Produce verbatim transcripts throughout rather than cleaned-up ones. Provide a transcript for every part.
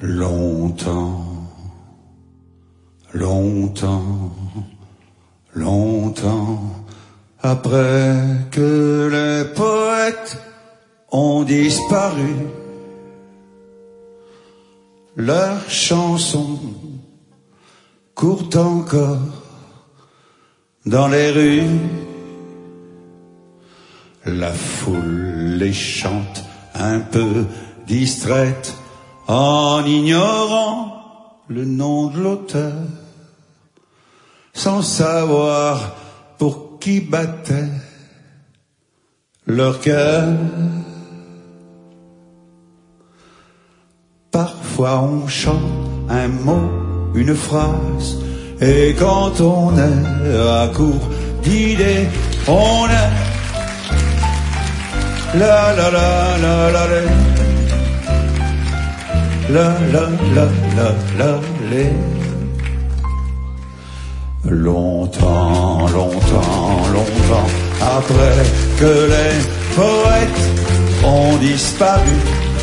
Longtemps, longtemps, longtemps, après que les poètes ont disparu, leurs chansons courent encore dans les rues. La foule les chante un peu distraite en ignorant le nom de l'auteur, sans savoir pour qui battait leur cœur. Parfois on chante un mot, une phrase, et quand on est à court d'idées, on est la la la la la la la la la la la les. Longtemps, longtemps, longtemps après que les poètes ont disparu,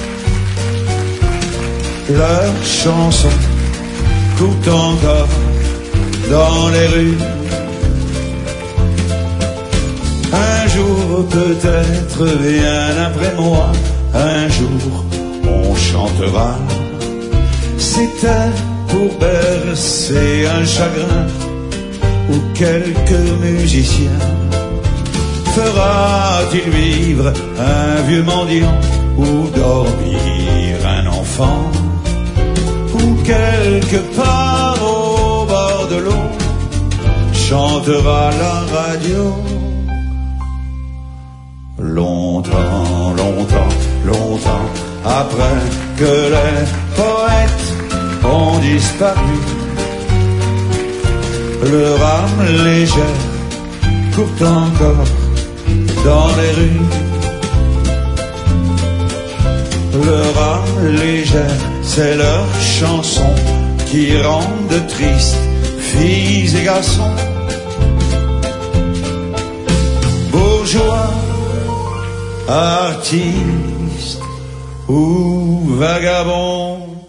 leurs chansons courent encore dans les rues. Un jour, peut-être bien après moi, un jour on chantera. C'était pour bercer un chagrin, ou quelques musiciens. Fera-t-il vivre un vieux mendiant, ou dormir un enfant, ou quelque part au bord de l'eau chantera la radio. Longtemps, longtemps, longtemps après que les poètes ont disparu, leur âme légère court encore dans les rues. Leur âme légère, c'est leur chanson qui rendent tristes filles et garçons. Bourgeois, artistes ou vagabonds.